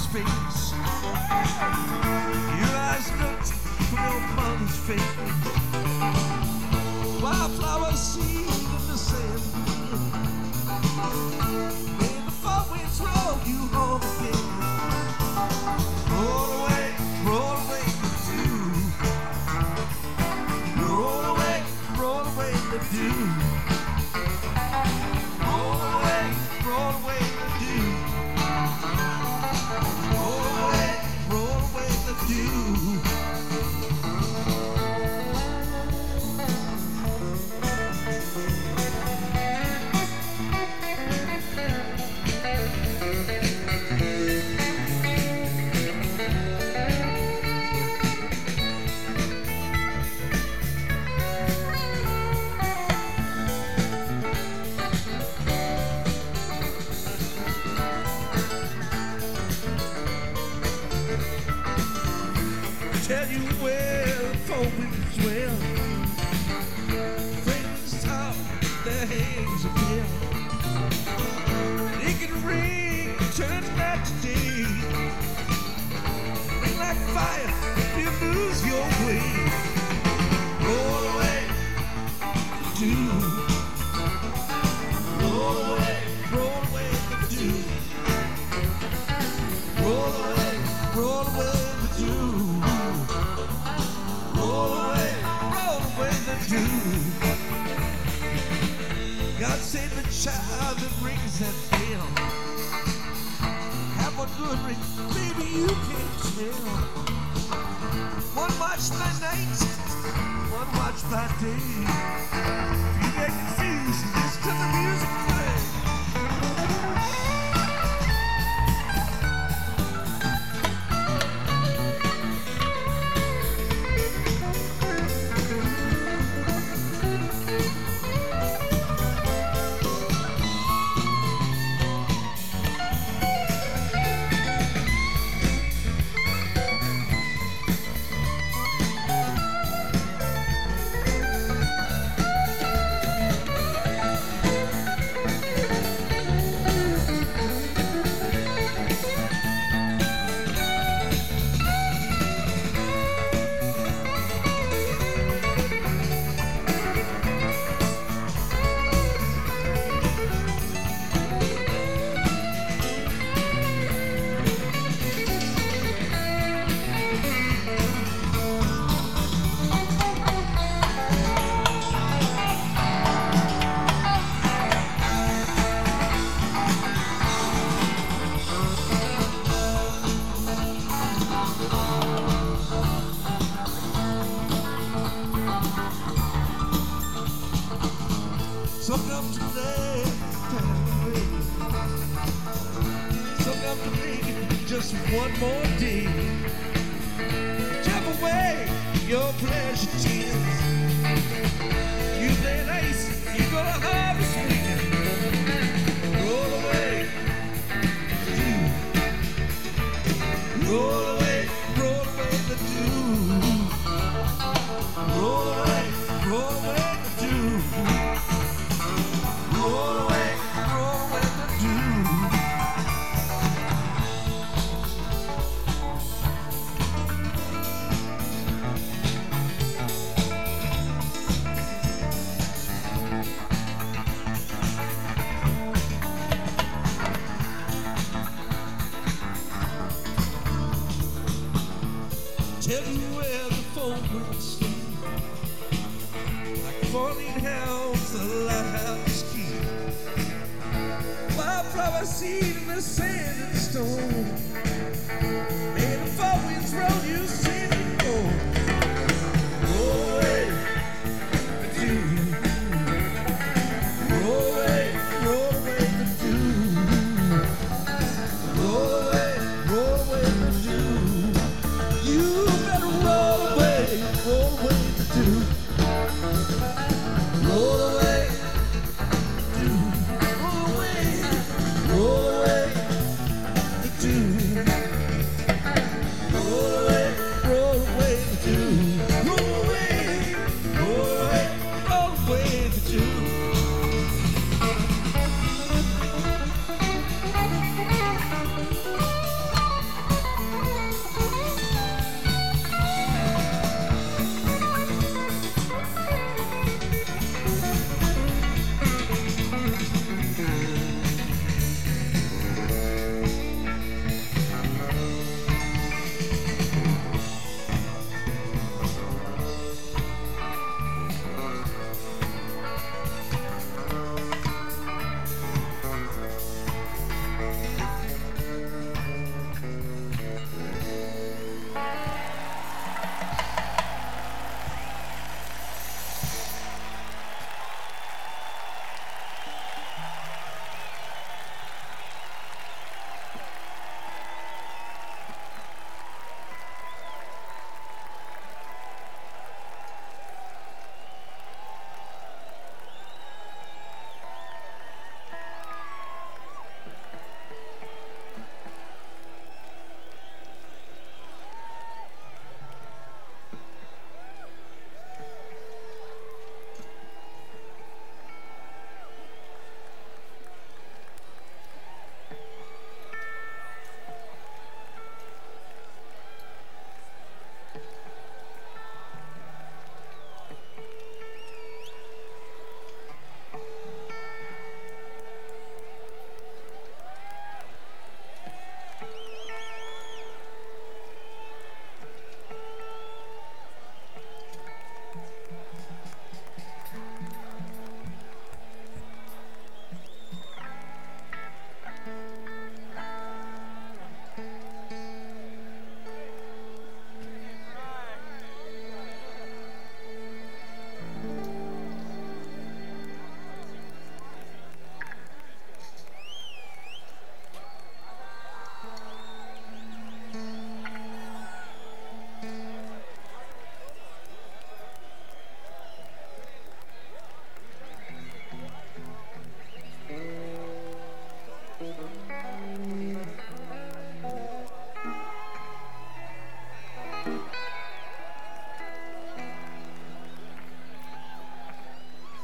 face. Your eyes looked from your mother's face. Wildflower seed in the sand. May the four winds roll you home again. Roll away the dew. Roll away the dew. Roll away the dew. Roll away the dew. Tell you well, four winds well. Friends talk, there hangs a bell. It can ring, turn night to day. Ring like fire if you lose your way. Roll away the dew. Roll away the dew. Roll away the dew. Roll away the dew. God save the child that rings that bell. Have a good ring, baby, you can't tell. One watch by night, one watch by day. If you get confused, listen to the music play. So come to play, so come to make it just one more day. Chop away your pleasure tears. You play nice, you're gonna harvest wind. Roll away the dew. Roll away the dew. Roll away the dew. Roll away the dew. Tell you where the phone will sleep, like falling hounds, the lighthouse key. Wildflower seed in the sand and stone.